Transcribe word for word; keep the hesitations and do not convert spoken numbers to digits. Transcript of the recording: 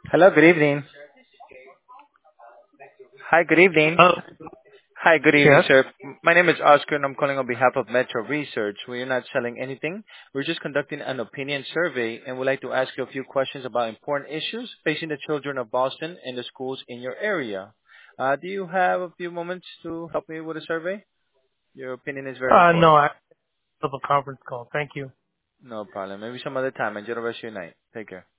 Hello, good evening. Hi, good evening. Oh, Hi, good evening, yes. sir. M- My name is Oscar, and I'm calling on behalf of Metro Research. We are not selling anything. We're just conducting an opinion survey, and would like to ask you a few questions about important issues facing the children of Boston and the schools in your area. Uh, do you have a few moments to help me with the survey? Your opinion is very Uh, no, important. I have a conference call. Thank you. No problem. Maybe some other time. Enjoy the rest of your night. Take care.